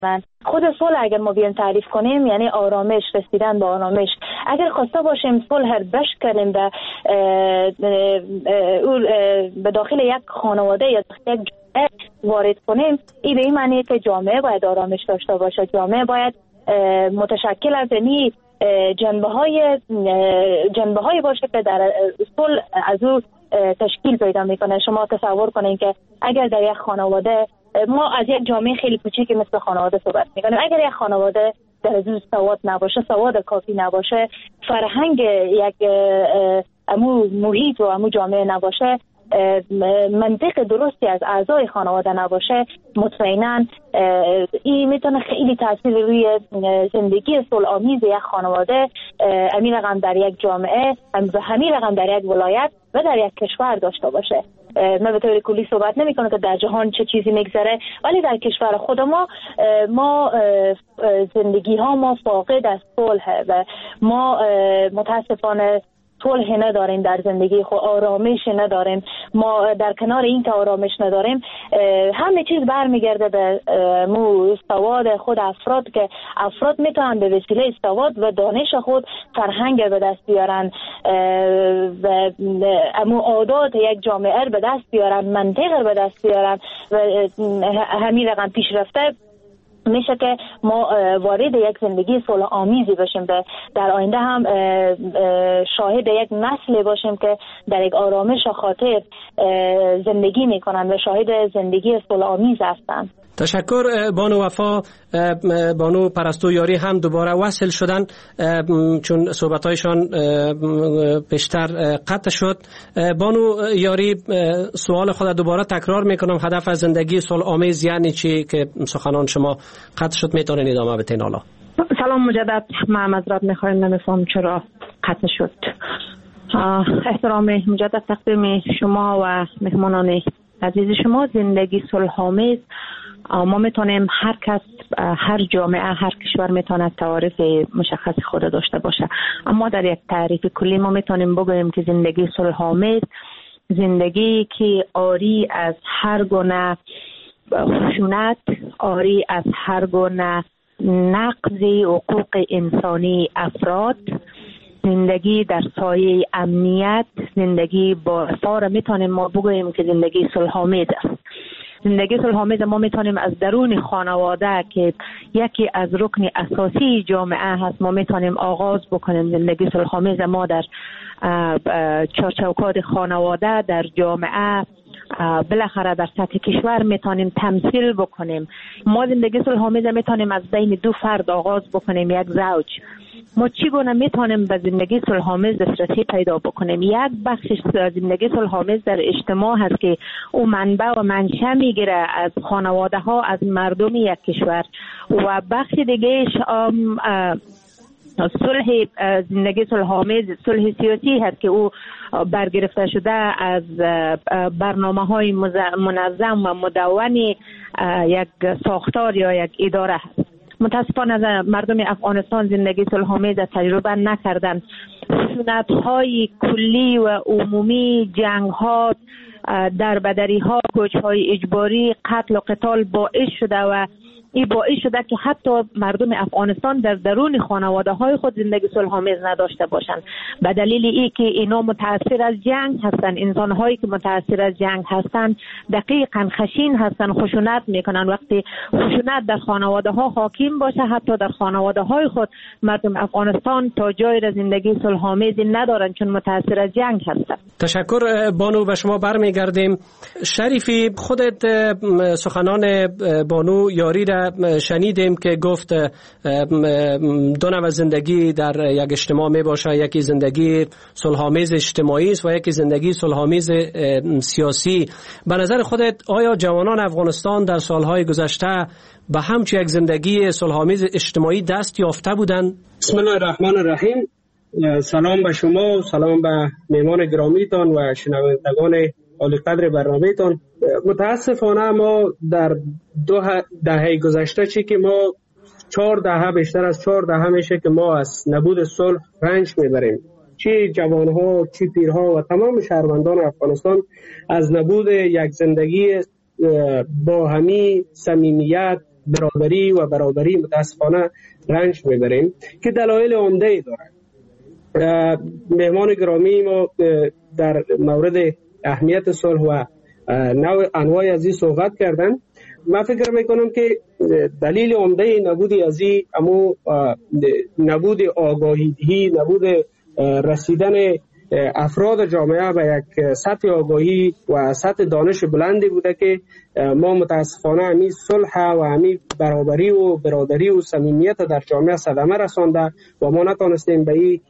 خود صلح اگر ما بیان تعریف کنیم یعنی آرامش، رسیدن به آرامش. اگر خواسته باشیم صلح بشک کنیم به داخل یک خانواده یا یک جامعه وارد کنیم، این به این معنی که جامعه باید آرامش داشته باشه. جامعه باید متشکل از این جنبه های باشه که در صلح از او تشکیل پیدا میکنه. شما تصور کنین که اگر در یک خانواده، ما از یک جامعه خیلی کوچیکی مثل خانواده صحبت میکنیم، اگر یک خانواده در از سواد نباشه، سواد کافی نباشه، فرهنگ یک امو محیط و امو جامعه نباشه، منطق درستی از اعضای خانواده نباشه، مطمئناً این میتونه خیلی تاثیر روی زندگی صلح‌آمیز یک خانواده، همین رقم در یک جامعه، همین رقم در یک ولایت و در یک کشور داشته باشه. من به طور کلی صحبت نمی کنم که در جهان چه چیزی میگذره، ولی در کشور خود ما زندگی ها ما فاقد از صلح و ما متاسفانه صلح نداریم در زندگی خود، آرامش نداریم. ما در کنار این که آرامش نداریم، همه چیز برمیگرده به سواد خود افراد، که افراد میتونن به وسیله سواد و دانش خود فرهنگ به دست بیارن و عادات یک جامعه به دست بیارن، منطق به دست بیارن و همین رقم پیشرفته میشه که ما وارد یک زندگی صلح آمیزی باشیم، در آینده هم شاهد یک نسل باشیم که در یک آرامش و خاطر زندگی میکنن و شاهد زندگی صلح آمیز هستن. تشکر بانو وفا. بانو پرستو یاری هم دوباره وصل شدن چون صحبتایشان بیشتر قطع شد. بانو یاری، سوال خود دوباره تکرار میکنم، هدف از زندگی صلح آمیز یعنی چی که سخنان شما قطع شد؟ میتونین ادامه بدین حالا؟ سلام مجدد. من معذرت میخوایم، نمیفهم چرا قطع شد. احترام مجدد تقدیم شما و مهمانان عزیز شما. زندگی صلح آمیز ما میتونیم، هر کس، هر جامعه، هر کشور میتونه تعریف مشخص خود داشته باشه، اما در یک تعریف کلی ما میتونیم بگوییم که زندگی صلح آمیز زندگی که عاری از هر گونه خشونت، عاری از هر گونه نقض حقوق انسانی افراد، زندگی در سایه امنیت، زندگی با اثار میتونیم ما بگوییم که زندگی صلح آمیز است. زندگی صلح آمیز ما میتونیم از درون خانواده که یکی از رکن اساسی جامعه هست ما میتونیم آغاز بکنیم. زندگی صلح آمیز ما در چارچوکات خانواده، در جامعه، بالاخره در سطح کشور میتونیم تمثیل بکنیم. ما زندگی صلح آمیز میتونیم از بین دو فرد آغاز بکنیم، یک زوج. ما چگونه میتونیم به زندگی صلح آمیز دسترسی پیدا بکنیم؟ یک بخش زندگی صلح آمیز در اجتماع هست که او منبع و منشأ میگیره از خانواده ها، از مردم یک کشور، و بخش دیگه صلح زندگی صلح آمیز صلح سیاسی هست که او برگرفته شده از برنامه‌های منظم و مدون یک ساختار یا یک اداره هست. متاسفانه مردم افغانستان زندگی صلح آمیز تجربه نکردن. خشونت‌های کلی و عمومی، جنگ‌ها، دربدری‌ها، کوچ‌های اجباری، قتل و قتال باعث شده و این باعث شده که حتی مردم افغانستان در درون خانواده های خود زندگی صلح آمیز نداشته باشند. به دلیل ای که اینا متاثر از جنگ هستند. انسان هایی که متاثر از جنگ هستند دقیقاً خشین هستند، خشونت میکنن. وقتی خشونت در خانواده ها حاکم باشه، حتی در خانواده های خود مردم افغانستان تا جای را زندگی صلح آمیز ندارن چون متاثر از جنگ هستند. تشکر بانو. و شما برمیگردیم. شریفی، خودت سخنان بانو یاری را شنیدیم که گفت دو نوع زندگی در یک اجتماع می باشه، یکی زندگی صلح‌آمیز اجتماعی است و یکی زندگی صلح‌آمیز سیاسی. به نظر خودت آیا جوانان افغانستان در سالهای گذشته به همچین یک زندگی صلح‌آمیز اجتماعی دست یافته بودند؟ بسم الله الرحمن الرحیم. سلام به شما، سلام به مهمان گرامیتان و شنوندگان عالی قدر برنامه‌تان. متاسفانه ما در 2 دهه گذشته چی که ما 4 دهه، بیشتر از 4 دهه میشه که ما از نبود صلح رنج میبریم. چی جوانها، چی پیرها و تمام شهروندان افغانستان از نبود یک زندگی با همی صمیمیت، برابری و برابری متاسفانه رنج میبریم که دلایل عمده ای داره. مهمان گرامی ما در مورد اهمیت صلح و انواع از این صحبت کردن. من فکر میکنم که دلیل عمده نبود از این نبود آگاهی، نبود رسیدن افراد جامعه به یک سطح آگاهی و سطح دانش بلندی بوده که ما متاسفانه همین صلح و همین برابری و برادری و صمیمیت در جامعه صدمه رسانده و ما نتونستیم به این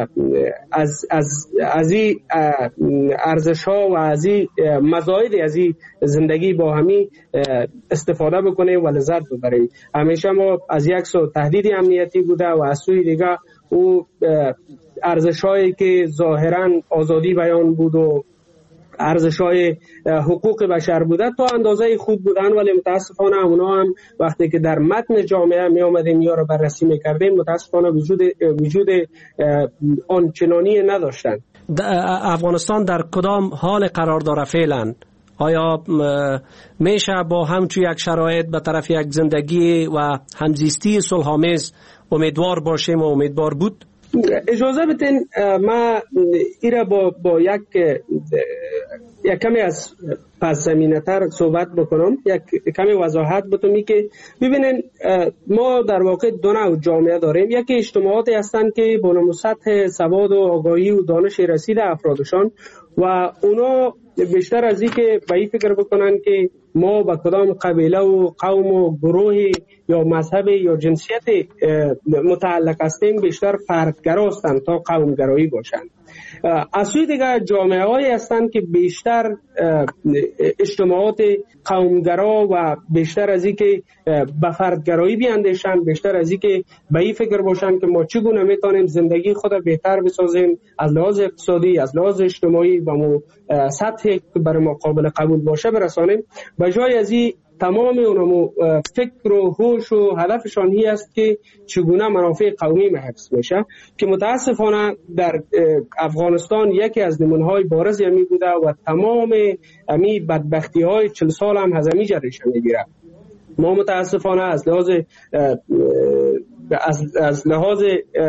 از این ارزش ها و از این مزاید از این زندگی با همین استفاده بکنیم و لذت ببریم. همیشه ما از یک سو تهدید امنیتی بوده و از سوی دیگه او ارزش‌هایی که ظاهراً آزادی بیان بود و ارزش‌های حقوق بشر بوده تا اندازه خوب بودن، ولی متاسفانه اونا هم وقتی که در متن جامعه می آمدیم یا رو بررسی می‌کردیم متاسفانه وجود آنچنانی نداشتن. افغانستان در کدام حال قرار داره فعلا؟ آیا میشه با همچون یک شرایط به طرف یک زندگی و همزیستی صلح‌آمیز امیدوار باشیم و امیدوار بود؟ اجازه بدین ما ایره با یک کمی از پس زمینه تر صحبت بکنم، یک کمی وضاحت بتونم که ببینین ما در واقع دو نوع جامعه داریم. یکی اجتماعاتی هستند که با نمو سطح سواد و آگاهی و دانش رسیده افرادشان و اونا بیشتر از این که به این فکر بکنن که ما با کدام قبیله و قوم و گروه یا مذهب یا جنسیت متعلق هستیم بیشتر فردگرا هستند تا قومگرایی باشند. از سوی دیگر جامعه هایی هستند که بیشتر اجتماعات قومگرا و بیشتر از این که به فردگرایی بیاندیشند، بیشتر از این که به این فکر باشند که ما چگونه میتونیم زندگی خود بهتر بسازیم از لحاظ اقتصادی، از لحاظ اجتماعی و سطحی که برای ما قابل قبول باشه برسانیم. به جای از این تمام اونمو فکر و هوش و هدفشان هی است که چگونه منافع قومی حفظ میشه که متاسفانه در افغانستان یکی از نمونه‌های بارز همی بوده و تمام همی بدبختی‌های 40 سال هم از همی جریش میگیره. ما متاسفانه از لحاظ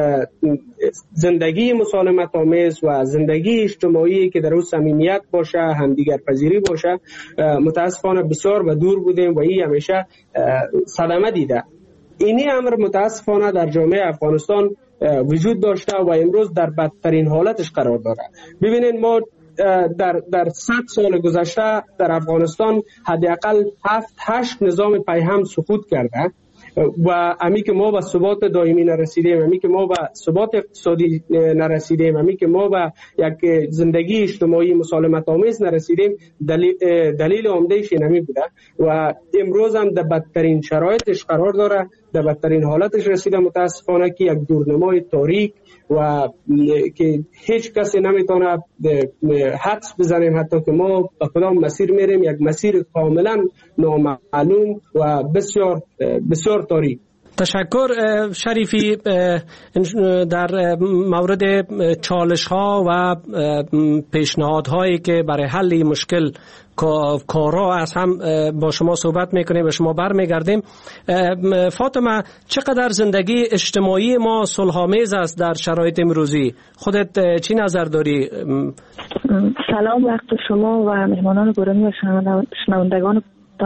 زندگی مسالمت آمیز و زندگی اجتماعی که در اون صمیمیت باشه، همدیگر پذیری باشه، متاسفانه بسیار به دور بودیم و این همیشه صدمه دیده. اینی امر متاسفانه در جامعه افغانستان وجود داشته و امروز در بدترین حالتش قرار داره. ببینید ما در 100 سال گذشته در افغانستان حداقل 7-8 نظام پیهم سقوط کرده و امی که ما به ثبات دائمی نرسیدیم، امی که ما به ثبات اقتصادی نرسیدیم، امی که ما به یک زندگی اجتماعی مسالمت آمیز نرسیدیم، دلیل عمده‌اش اینمی بوده و امروز هم در بدترین شرایطش قرار داره، در بدترین حالتش رسیده متاسفانه که یک دورنمای تاریک و که هیچ کسی نمیتونه حدس بزنیم حتی که ما به کدام مسیر میریم، یک مسیر کاملا نامعلوم و بسیار بسیار تاریک. تشکر شریفی. در مورد چالش ها و پیشنهادهایی که برای حل مشکل کارا از هم با شما صحبت میکنیم و شما برمیگردیم. فاطمه، چقدر زندگی اجتماعی ما صلح‌آمیز است در شرایط امروزی؟ خودت چی نظر داری؟ سلام وقت شما و مهمانان گرامی و شنوندگان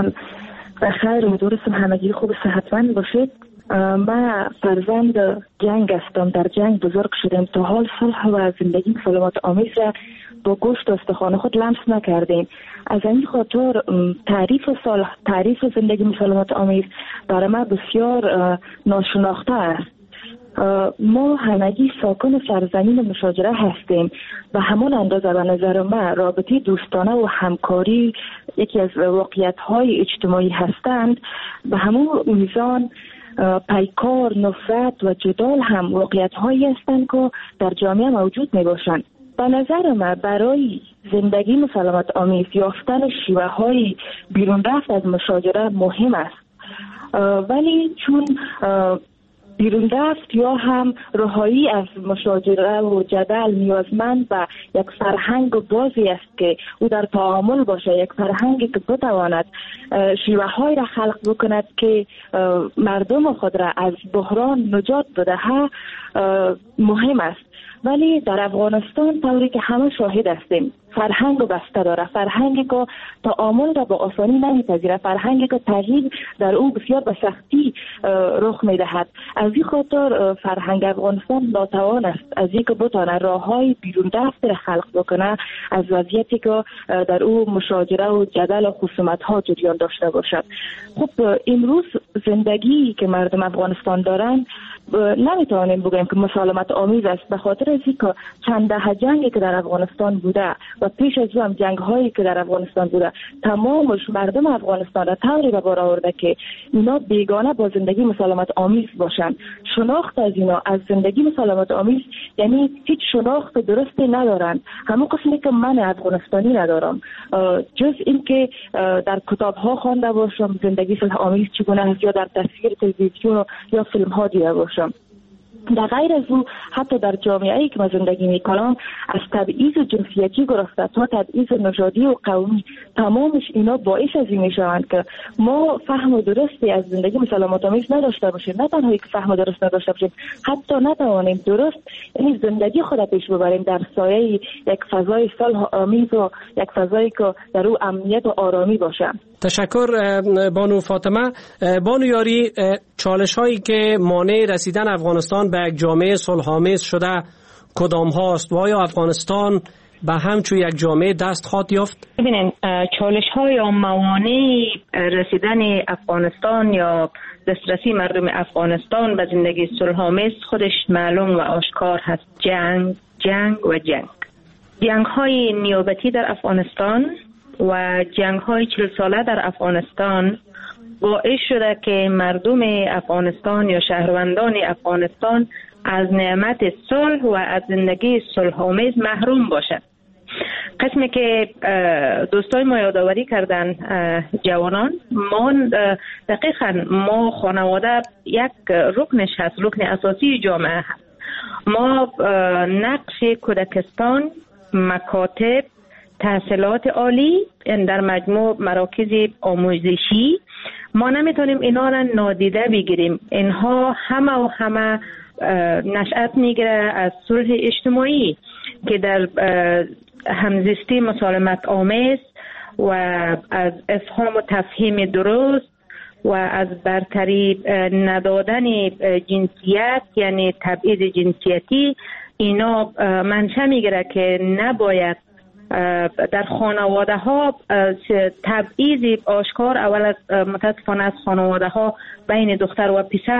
بخیر، امیدوارم همگی خوب و صحتمند باشید. من فرزند جنگ هستم، در جنگ بزرگ شدم، تا حال صلح و زندگی سلامت آمیز را با گوشت استخوان خود لمس نکردیم. از این خاطر تعریف زندگی سلامت آمیز برای من بسیار ناشناخته است. ما همگی ساکن سرزمین مشاجره هستیم و همون اندازه به نظر من رابطه دوستانه و همکاری یکی از واقعیت‌های اجتماعی هستند. به همون میزان پیکار، نفرت و جدال هم واقعیت‌هایی هستند که در جامعه موجود میباشند. به نظر من برای زندگی مسالمت آمیز یافتن شیوه‌های بیرون رفت از مشاجره مهم است، ولی چون بیرون رفت یا هم رهایی از مشاجره و جدل نیازمند به یک فرهنگ بازی است که او در تعامل باشه، یک فرهنگی که بتواند شیوه های را خلق بکند که مردم خود را از بحران نجات بدهد مهم است. ولی در افغانستان طوری که همه شاهد هستیم فرهنگ بسته داره، فرهنگی که تعامل را با آسانی نمیپذیره، فرهنگی که تغییر در او بسیار به سختی رخ میدهد. از این خاطر فرهنگ افغانستان ناتوان است از اینکه بتونه راههای بیرون رفت را خلق بکنه از وضعیتی که در او مشاجره و جدل و خصومت ها جریان داشته باشد. خب امروز زندگی که مردم افغانستان دارن نمیتوانیم بگیم که مسالمت آمیز است، به خاطر از اینکه چند دهه جنگی که در افغانستان بوده و پیش از او هم جنگ هایی که در افغانستان بوده تمامش مردم افغانستان را طوری به بار آورده که اینا بیگانه با زندگی مسالمت آمیز باشن. شناخت از اینا از زندگی مسالمت آمیز یعنی هیچ شناخت درستی ندارن، همون قسمی که من افغانستانی ندارم، جز این که در کتاب ها خوانده باشم زندگی صلح آمیز چگونه است یا در تصویر تلویزیون یا فیلم ها دیده باشم. در غیر از او حتی در جامعه‌ای که ما زندگی میکنم از تبعیض جنسیتی گرفته تا تبعیض نژادی و قومی تمامش اینا باعث از این میشوند که ما فهم درستی از زندگی مسالمت آمیز نداشته باشیم. نه تنها که فهم درست نداشته باشیم، حتی نتوانیم درست یعنی زندگی خود پیش ببریم در سایه یک فضای صلح آمیز و یک فضایی که در او امنیت و آرامی باشه. تشکر بانو فاطمه. بانو یاری، چالش هایی که مانع رسیدن افغانستان به یک جامعه صلح‌آمیز شده کدام هاست و آیا افغانستان به همچون یک جامعه دست خواهد یافت؟ ببینید چالش های یا موانع رسیدن افغانستان یا دسترسی مردم افغانستان به زندگی صلح‌آمیز خودش معلوم و آشکار هست. جنگ های نیابتی در افغانستان و جنگ های 40 ساله در افغانستان باعث شده که مردم افغانستان یا شهروندان افغانستان از نعمت صلح و از زندگی صلح‌آمیز محروم باشد. قسمی که دوستای ما یادآوری کردن جوانان، ما دقیقاً ما خانواده یک رکنش هست، رکن اساسی جامعه هست. ما نقش کودکستان، مکاتب، تحصیلات عالی در مجموع مراکز آموزشی ما نمیتونیم اینا را نادیده بگیریم. اینها همه نشأت میگیره از صلح اجتماعی که در همزیستی مسالمت آمیز و از افهام و تفهیم درست و از برتری ندادن جنسیت یعنی تبعیض جنسیتی اینا منشأ میگیره که نباید در خانواده ها تبعیض آشکار اول از متاسفانه از خانواده ها بین دختر و پسر